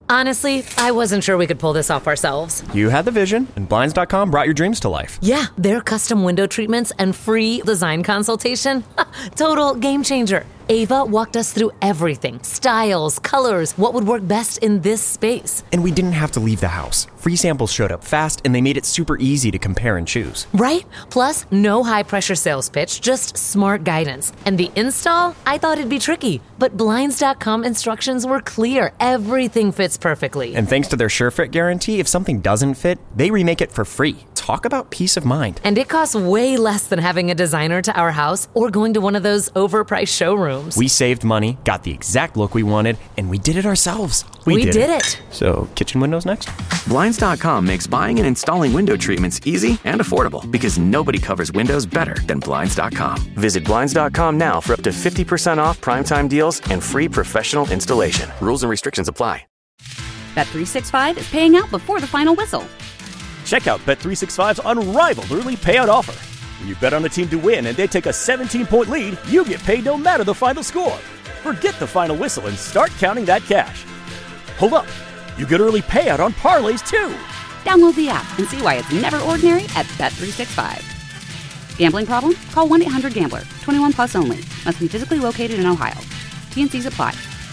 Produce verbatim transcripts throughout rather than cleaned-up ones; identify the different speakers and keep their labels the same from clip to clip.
Speaker 1: Honestly, I wasn't sure we could pull this off ourselves.
Speaker 2: You had the vision, and Blinds dot com brought your dreams to life.
Speaker 1: Yeah, their custom window treatments and free design consultation. Total game changer. Ava walked us through everything. Styles, colors, what would work best in this space.
Speaker 2: And we didn't have to leave the house. Free samples showed up fast, and they made it super easy to compare and choose.
Speaker 1: Right? Plus, no high-pressure sales pitch, just smart guidance. And the install? I thought it'd be tricky. But Blinds dot com instructions were clear. Everything fits perfectly.
Speaker 2: And thanks to their SureFit guarantee, if something doesn't fit, they remake it for free. Talk about peace of mind.
Speaker 1: And it costs way less than having a designer to our house or going to one of those overpriced showrooms.
Speaker 2: We saved money, got the exact look we wanted, and we did it ourselves. We,
Speaker 1: we
Speaker 2: did,
Speaker 1: did
Speaker 2: it.
Speaker 1: it.
Speaker 2: So, kitchen windows next?
Speaker 3: Blinds dot com makes buying and installing window treatments easy and affordable because nobody covers windows better than Blinds dot com. Visit Blinds dot com now for up to fifty percent off primetime deals and free professional installation. Rules and restrictions apply.
Speaker 4: Bet three sixty-five is paying out before the final whistle.
Speaker 5: Check out Bet three sixty-five's unrivaled early payout offer. When you bet on a team to win and they take a seventeen-point lead, you get paid no matter the final score. Forget the final whistle and start counting that cash. Hold up. You get early payout on parlays, too.
Speaker 4: Download the app and see why it's never ordinary at Bet three sixty-five. Gambling problem? Call one eight hundred gambler. twenty-one plus only. Must be physically located in Ohio. T N Cs apply.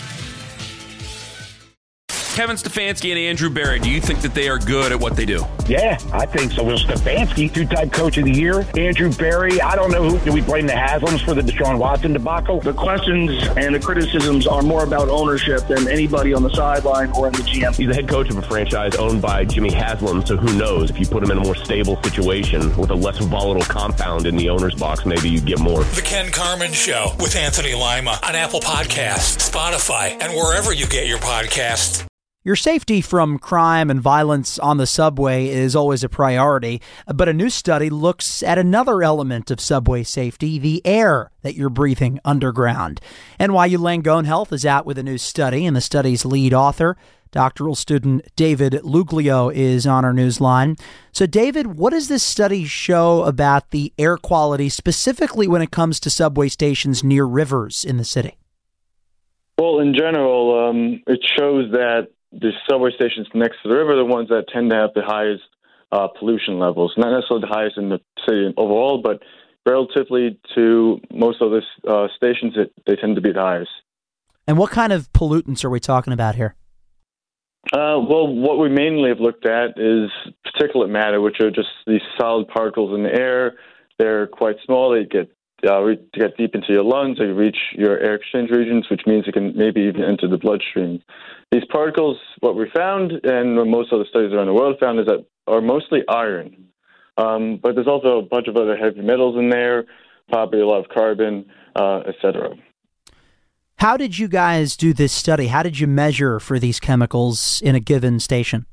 Speaker 6: Kevin Stefanski and Andrew Berry, do you think that they are good at what they do?
Speaker 7: Yeah, I think so. Will Stefanski, two-time coach of the year. Andrew Berry, I don't know who. Do we blame the Haslams for the Deshaun Watson debacle?
Speaker 8: The questions and the criticisms are more about ownership than anybody on the sideline or in the G M.
Speaker 9: He's the head coach of a franchise owned by Jimmy Haslam, so who knows? If you put him in a more stable situation with a less volatile compound in the owner's box, maybe you get more.
Speaker 10: The Ken Carman Show with Anthony Lima on Apple Podcasts, Spotify, and wherever you get your podcasts.
Speaker 11: Your safety from crime and violence on the subway is always a priority, but a new study looks at another element of subway safety, the air that you're breathing underground. N Y U Langone Health is out with a new study, and the study's lead author, doctoral student David Luglio, is on our news line. So, David, what does this study show about the air quality, specifically when it comes to subway stations near rivers in the city?
Speaker 12: Well, in general, um, it shows that the subway stations next to the river are the ones that tend to have the highest uh, pollution levels. Not necessarily the highest in the city overall, but relatively to most of the uh, stations, it, they tend to be the highest.
Speaker 11: And what kind of pollutants are we talking about here?
Speaker 12: Uh, well, what we mainly have looked at is particulate matter, which are just these solid particles in the air. They're quite small. They get uh, re- get deep into your lungs. They reach your air exchange regions, which means it can maybe even enter the bloodstream. These particles, what we found, and what most other studies around the world found, is that are mostly iron. Um, but there's also a bunch of other heavy metals in there, probably a lot of carbon, uh, et cetera.
Speaker 11: How did you guys do this study? How did you measure for these chemicals in a given station?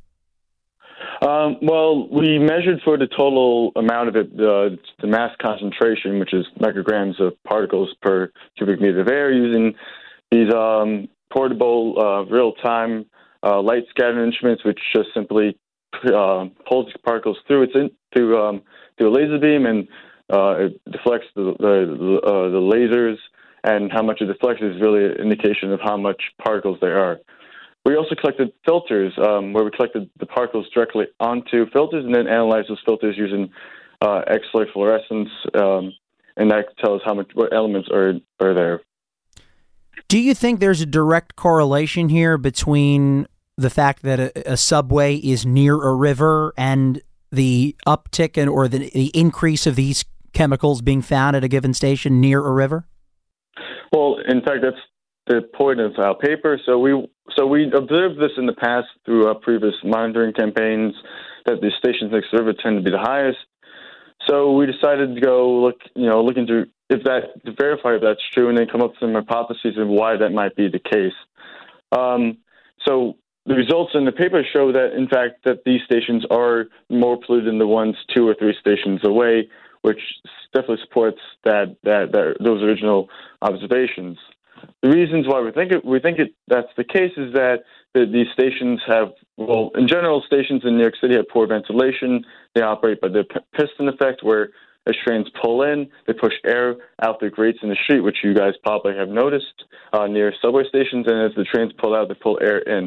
Speaker 12: Um, well, we measured for the total amount of it, uh, the mass concentration, which is micrograms of particles per cubic meter of air, using these um, portable, uh, real-time uh, light scattering instruments, which just simply uh, pulls these particles through its in, through um, through a laser beam, and uh, it deflects the the, uh, the lasers. And how much it deflects is really an indication of how much particles there are. We also collected filters, um, where we collected the particles directly onto filters and then analyzed those filters using uh, X-ray fluorescence, um, and that tells how much what elements are are there.
Speaker 11: Do you think there's a direct correlation here between the fact that a, a subway is near a river and the uptick in, or the, the increase of these chemicals being found at a given station near a river?
Speaker 12: Well, in fact, that's the point of our paper. So we so we observed this in the past through our previous monitoring campaigns, that the stations next to the river tend to be the highest. So we decided to go look, you know, look into if that to verify if that's true, and then come up with some hypotheses of why that might be the case. Um, so the results in the paper show that, in fact, that these stations are more polluted than the ones two or three stations away, which definitely supports that, that, that those original observations. The reasons why we think it, we think it, that's the case is that the, these stations have, well, in general, stations in New York City have poor ventilation. They operate by the p- piston effect, where as trains pull in, they push air out the grates in the street, which you guys probably have noticed uh, near subway stations. And as the trains pull out, they pull air in.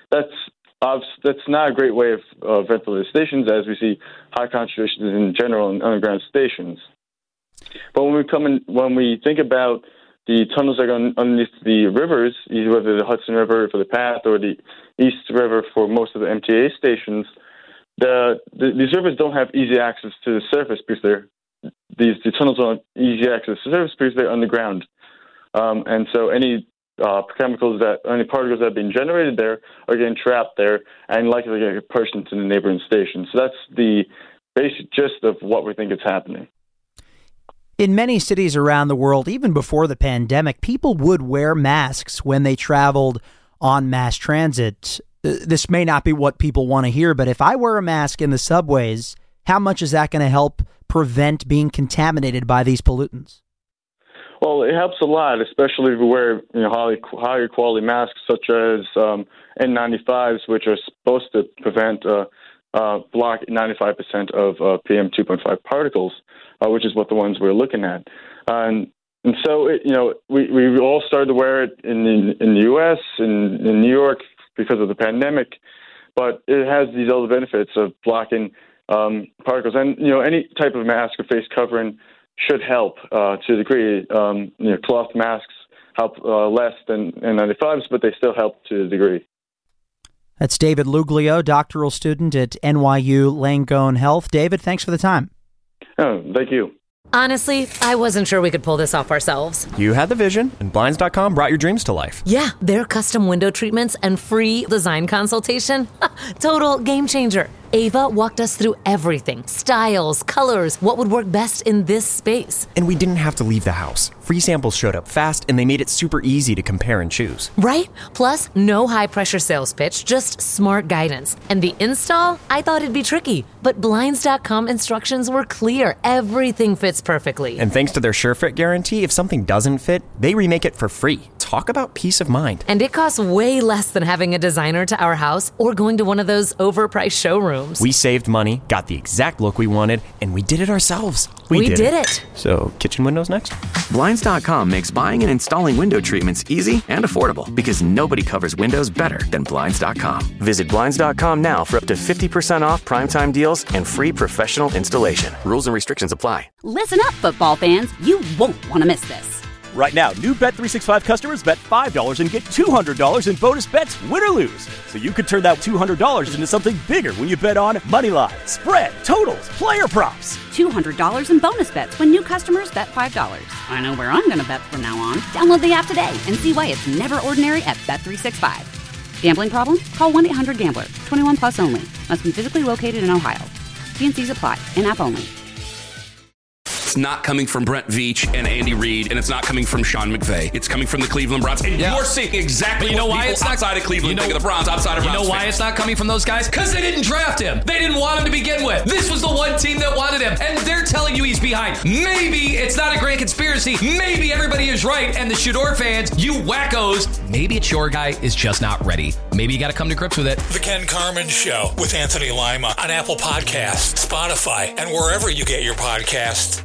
Speaker 12: that's uh, that's not a great way of uh, ventilated stations, as we see high concentrations in general in underground stations. But when we come in, when we think about the tunnels that go underneath the rivers, whether the Hudson River for the path or the East River for most of the M T A stations, the, the these rivers don't have easy access to the surface because they're these the tunnels don't have easy access to the surface because they're underground, um, and so any uh, chemicals that any particles that are being generated there are getting trapped there and likely getting pushed into the neighboring stations. So that's the basic gist of what we think is happening.
Speaker 11: In many cities around the world, even before the pandemic, people would wear masks when they traveled on mass transit. This may not be what people want to hear, but if I wear a mask in the subways, how much is that going to help prevent being contaminated by these pollutants?
Speaker 12: Well, it helps a lot, especially if you wear you know, high, higher quality masks such as um, N ninety-fives, which are supposed to prevent uh, uh, block ninety-five percent of uh, P M two point five particles. Uh, which is what the ones we're looking at. Uh, and, and so, it, you know, we, we all started to wear it in, in, in the U S, in, in New York, because of the pandemic, but it has these other benefits of blocking um, particles. And, you know, any type of mask or face covering should help uh, to a degree. Um, you know, cloth masks help uh, less than N ninety-fives, but they still help to a degree.
Speaker 11: That's David Luglio, doctoral student at N Y U Langone Health. David, thanks for the time.
Speaker 12: Oh, thank you.
Speaker 1: Honestly, I wasn't sure we could pull this off ourselves.
Speaker 2: You had the vision, and Blinds dot com brought your dreams to life.
Speaker 1: Yeah, their custom window treatments and free design consultation. Total game changer. Ava walked us through everything. Styles, colors, what would work best in this space.
Speaker 2: And we didn't have to leave the house. Free samples showed up fast, and they made it super easy to compare and choose.
Speaker 1: Right? Plus, no high-pressure sales pitch, just smart guidance. And the install? I thought it'd be tricky. But Blinds dot com instructions were clear. Everything fits perfectly.
Speaker 2: And thanks to their SureFit guarantee, if something doesn't fit, they remake it for free. Talk about peace of mind.
Speaker 1: And it costs way less than having a designer to our house or going to one of those overpriced showrooms.
Speaker 2: We saved money, got the exact look we wanted, and we did it ourselves.
Speaker 1: We, we did, did it.
Speaker 2: it. So, kitchen windows next?
Speaker 3: Blinds dot com makes buying and installing window treatments easy and affordable because nobody covers windows better than Blinds dot com. Visit Blinds dot com now for up to fifty percent off primetime deals and free professional installation. Rules and restrictions apply.
Speaker 4: Listen up, football fans. You won't want to miss this.
Speaker 5: Right now, new Bet three sixty-five customers bet five dollars and get two hundred dollars in bonus bets, win or lose. So you could turn that two hundred dollars into something bigger when you bet on money line, spread, totals, player props.
Speaker 4: two hundred dollars in bonus bets when new customers bet five dollars. I know where I'm going to bet from now on. Download the app today and see why it's never ordinary at Bet three sixty-five. Gambling problem? Call one eight hundred gambler. twenty-one plus only. Must be physically located in Ohio. T N Cs apply. In-app only.
Speaker 6: It's not coming from Brent Veach and Andy Reid, and it's not coming from Sean McVay. It's coming from the Cleveland Browns. And yeah. you're seeing exactly but you know what why people it's not, outside of Cleveland you know, think of the Browns, outside of
Speaker 13: You
Speaker 6: Browns
Speaker 13: know why
Speaker 6: fans.
Speaker 13: it's not coming from those guys? Because they didn't draft him. They didn't want him to begin with. This was the one team that wanted him, and they're telling you he's behind. Maybe it's not a grand conspiracy. Maybe everybody is right, and the Shador fans, you wackos, maybe it's your guy is just not ready. Maybe you got to come to grips with it.
Speaker 10: The Ken Carman Show with Anthony Lima on Apple Podcasts, Spotify, and wherever you get your podcasts.